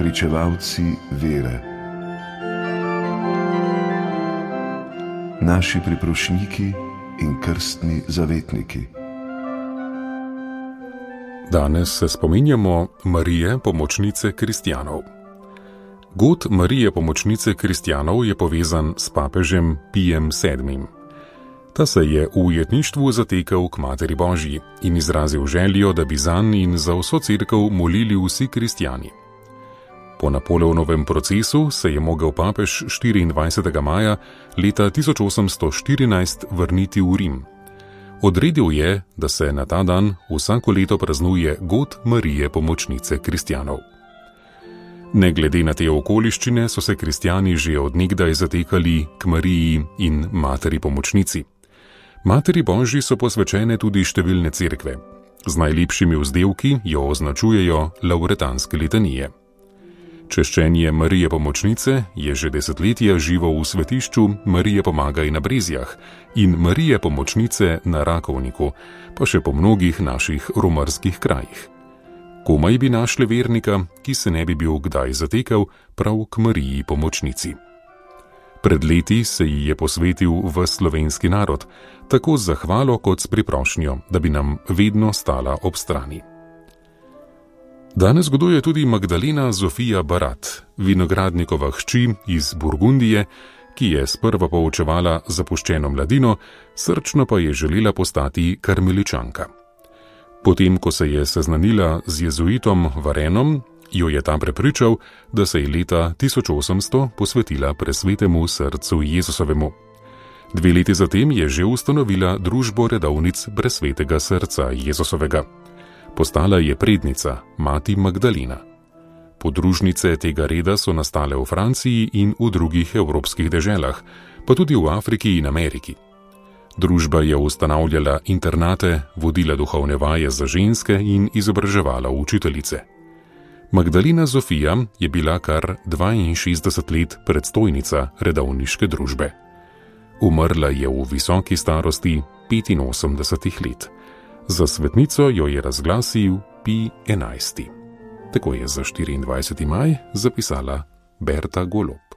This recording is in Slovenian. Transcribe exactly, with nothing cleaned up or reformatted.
pričevalci vere, naši priprošniki in krstni zavetniki. Danes se spominjamo Marije, pomočnice kristjanov. God Marije, pomočnice kristjanov, je povezan s papežem Pijem sedmim. Ta se je v ujetništvu zatekel k Materi Božji in izrazil željo, da bi zanj in za vso cerkev molili vsi kristjani. Po Napoleonovem procesu se je mogel papež štiriindvajsetega maja leta tisoč osemsto štirinajst vrniti v Rim. Odredil je, da se na ta dan vsako leto praznuje God Marije, pomočnice kristjanov. Ne glede na te okoliščine so se kristjani že od nekdaj zatekali k Mariji in Materi pomočnici. Materi Božji so posvečene tudi številne cerkve. Z najlepšimi vzdevki jo označujejo lavretanske litanije. Češčenje Marije pomočnice je že desetletja živo v svetišču Marije Pomagaj na Brezjah in Marije pomočnice na Rakovniku, pa še po mnogih naših romarskih krajih. Komaj bi našli vernika, ki se ne bi bil kdaj zatekel prav k Mariji pomočnici. Pred leti se ji je posvetil ves slovenski narod, tako z zahvalo kot s priprošnjo, da bi nam vedno stala ob strani. Danes goduje tudi Magdalena Zofija Barat, vinogradnikova hči iz Burgundije, ki je sprva poučevala zapuščeno mladino, srčno pa je želela postati karmeličanka. Potem, ko se je seznanila z jezuitom Varenom, jo je ta prepričal, da se je leta tisoč osemsto posvetila presvetemu srcu Jezusovemu. Dve leti zatem je že ustanovila družbo redovnic presvetega srca Jezusovega. Postala je prednica, mati Magdalena. Podružnice tega reda so nastale v Franciji in v drugih evropskih deželah, pa tudi v Afriki in Ameriki. Družba je ustanavljala internate, vodila duhovne vaje za ženske in izobraževala učiteljice. Magdalena Zofija je bila kar dvainšestdeset let predstojnica redovniške družbe. Umrla je v visoki starosti petinosemdesetih let. Za svetnico jo je razglasil Pij enajsti. Tako je za štiriindvajseti maj zapisala Berta Golob.